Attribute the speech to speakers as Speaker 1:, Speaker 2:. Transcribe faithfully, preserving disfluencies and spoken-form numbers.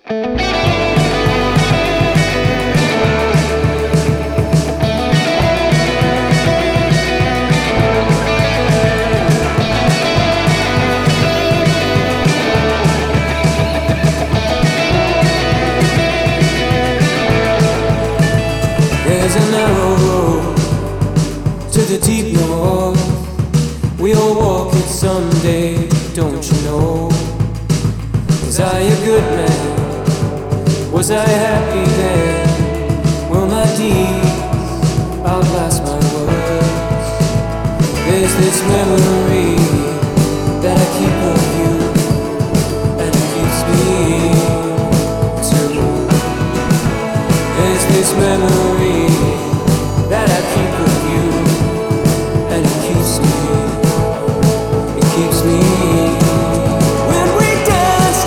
Speaker 1: There's a narrow road to the deep north. We all walk it someday, don't you know? Was I a good man? Was I happy then? Will my deeds outlast my words? There's this memory that I keep